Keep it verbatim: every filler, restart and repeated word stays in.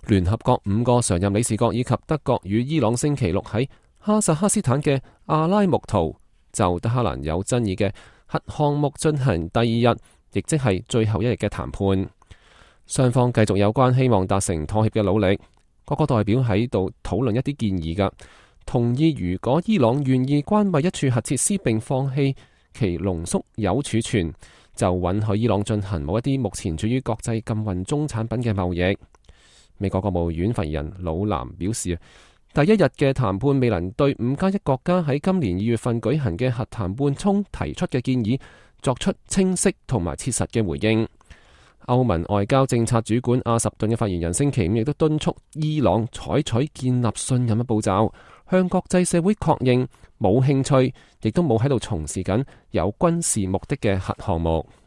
聯合國五個常任理事國以及德國與伊朗星期六喺哈薩克斯坦嘅阿拉木圖就德黑蘭有爭議嘅核項目進行第二日，亦即係最後一日嘅談判。雙方繼續有關希望達成妥協嘅努力。各個代表喺度討論一啲建議㗎，同意如果伊朗願意關閉一處核設施並放棄其濃縮鈾儲存，就允許伊朗進行某一啲目前處於國際禁運中產品嘅貿易。美國國務院發言人魯南表示，第一日嘅談判未能對五加一國家喺今年二月份舉行嘅核談判中提出嘅建議作出清晰同埋切實嘅回應。歐盟外交政策主管阿什頓嘅發言人星期五亦都敦促伊朗採取建立信任嘅步驟，向國際社會確認冇興趣，亦都冇喺度從事緊有軍事目的嘅核項目。